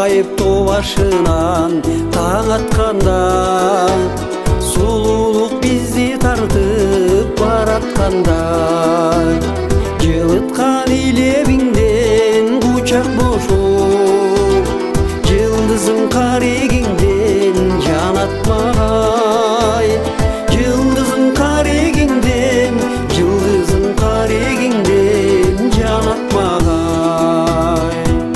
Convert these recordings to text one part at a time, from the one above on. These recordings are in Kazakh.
айыптоо башынан таң атканда, сулуулук бизди тартып баратканда, жылыткан илебиңден кучак бошоп, жылдызың карегиңден жанатмагай, жылдызың карегиңден, жылдызың карегиңден жанатмагай.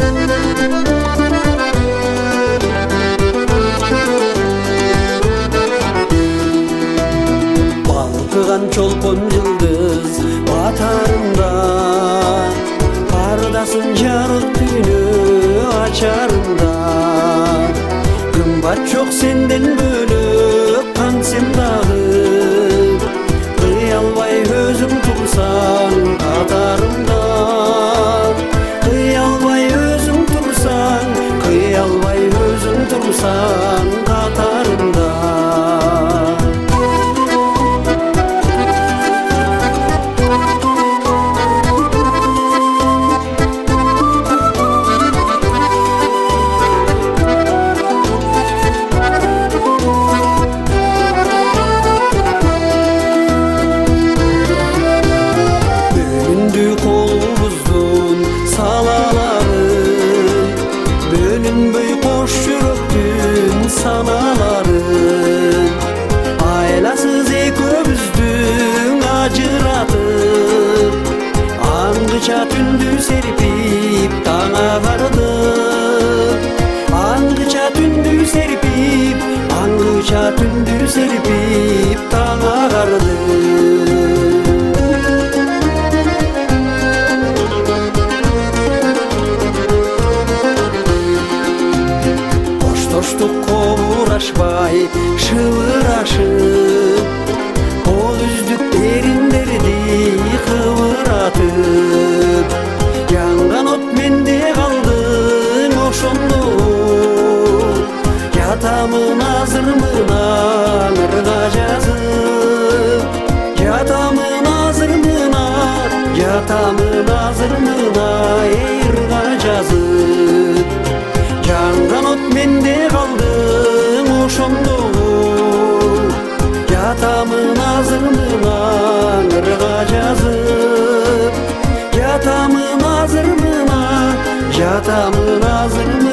Балкыган чолпон жылдыз батарында, бардасың жарык түнү ачарында, кымбат жок сенден бөлөк кантсем дагы, кыя албай өзүң турсаң катарымда, кыя албай өзүң турсаң, кыя албай өзүң турсаң катарымда. Bölünbөй кош жүрөктүн саналарын, айласыз экөөбүздүн ажыратып, аңгыча түндү серпип таң агардып, аңгыча түндү серпип, аңгыча түндү серпип таң агардып. Коштук кобурашпай шыбырашып, кол үздүк эриндерди кыбыратып, жанган от менде калдың ошондо, жатамын азырмына ырга жазып, жатамын азырмына, жатамын азырмына ырга жазып, жанган от менде калдың ошондо, жатамын азырмына ырга жазып, жатамын азырмына, жатамын азырмына